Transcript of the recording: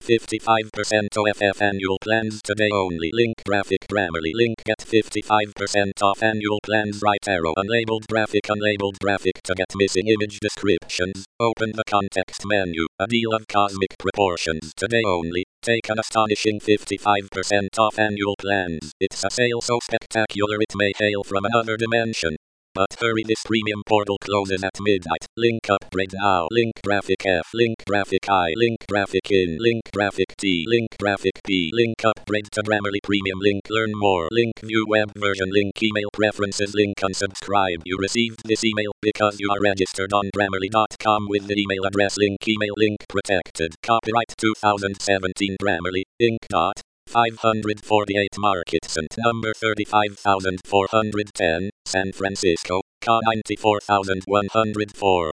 55% OFF annual plans today only. Link graphic Grammarly. Link get 55% off annual plans. Right arrow unlabeled graphic to get missing image descriptions. Open the context menu. A deal of cosmic proportions today only. Take an astonishing 55% off annual plans. It's a sale so spectacular it may hail from another dimension. But hurry, this premium portal closes at midnight. Link upgrade now. Link graphic F. Link graphic I. Link graphic in. Link graphic T. Link graphic P. Link upgrade to Grammarly Premium. Link learn more. Link view web version. Link email preferences. Link unsubscribe. You received this email because you are registered on Grammarly.com with the email address link email link protected. Copyright 2017 Grammarly Inc. 548 Marketson number 35410, San Francisco, CA 94104.